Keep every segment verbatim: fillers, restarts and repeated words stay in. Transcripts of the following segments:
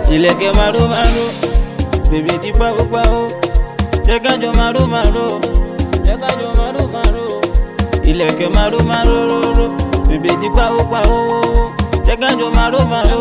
Ilẹ̀kẹ̀ maro maro, bèbè ti pawó pawó. Jẹ́ ká jọ maro maro, jẹ́ ká jọ maro maro. Ilẹ̀kẹ̀ maro maro, bèbè ti pawó pawó. Jẹ́ ká jọ maro maro.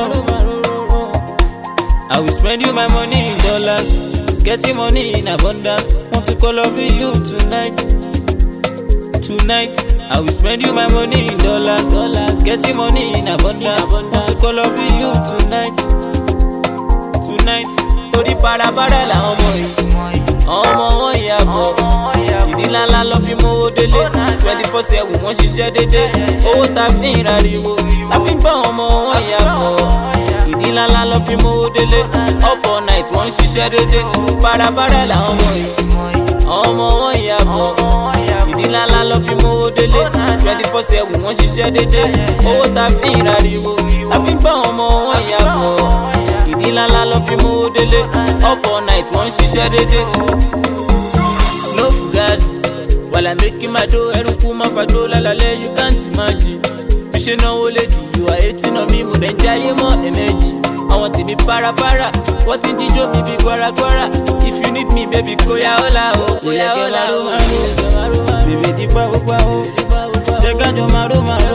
I will spend you my money in dollars, getting money in abundance. Want to call up you tonight, tonight. I will spend you my money in dollars, dollars. Getting money in abundance. Want to call up you tonight, tonight. Tori para para la ọmọ yìí, ọmọ wọn yàbọ̀. Ìdí ńláńlá lọ fi mówó délé, twenty four seven wọ́n ṣiṣẹ́ dédé. Owó ta fi ń rariwo, la fi ń bá ọmọ wọn yàbọ̀. Ìdí ńláńlá lọ fi mówó délé, up all night wọ́n ṣiṣẹ́ dédé. Para para la ọmọ yìí, ọmọ wọn yàbọ̀. Ìdí ńláńlá lọ fi mówó délé, twenty four seven wọ́n ṣiṣẹ́ dédé. Owó ta fi ń rariwo, la fi ń bá ọmọ wọn yàbọ̀. Ìdí ńláńlá lọ fi mówó délé, up all night wọ́n ṣiṣẹ́ dédé. No fugas, while I'm making my dough, ẹrùkú máa fa dó lálálẹ́, you can't imagine. Bí ṣe náwó lédi, you are hating on me, mo dẹ̀ ń jayé mọ́ ẹ̀mẹ́jì. Àwọn tèmi parapara, wọ́n ti ń jíjó mi bí gbọ́ragbọ́ra. If you need me, baby, kó yá ọ́lá o. Ilẹ̀kẹ̀ maro maro, bèbè ti pawó pawó. Jẹ́ ká jọ maro maro.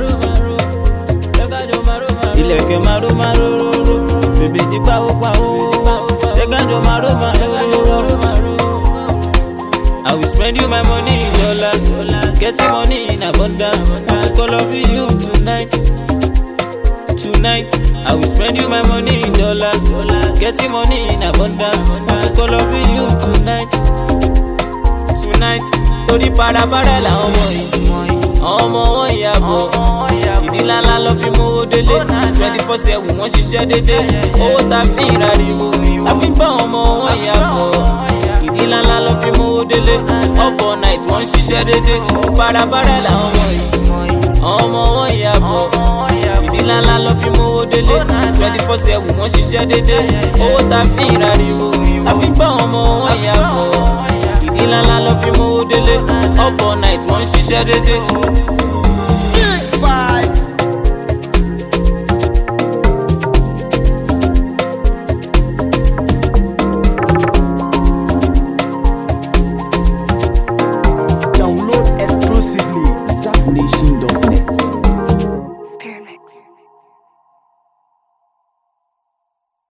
Ilẹ̀kẹ̀ maro maro, bèbè ti pawó pawó. Jẹ́ ká jọ maro maro. I will spend you my money in dollars, getting money in abundance. Want to call up you tonight, tonight. I will spend you my money in dollars, getting money in abundance. Want to call up you tonight, tonight. Tori para para la ọmọ yìí, ọmọ wọn yàbọ̀. Ìdí ńláńlá lọ fi mówó délé, twenty four seven wọ́n ṣiṣẹ́ dédé. Owó ta fi ń rariwo, la fi ń bá ọmọ wọn yàbọ̀. Ìdí ńláńlá lọ fi mówó délé, up all night wọ́n ṣiṣẹ́ dédé. Para para la ọmọ yìí, ọmọ wọn yàbọ̀. Ìdí ńláńlá lọ fi mówó délé, twenty four seven wọ́n ṣiṣẹ́ dédé. Owó ta fi ń rariwo, la fi ń bá ọmọ wọn yàbọ̀. Ìdí ńláńlá lọ fi mówó délé, up all night wọ́n ṣiṣẹ́ dédé.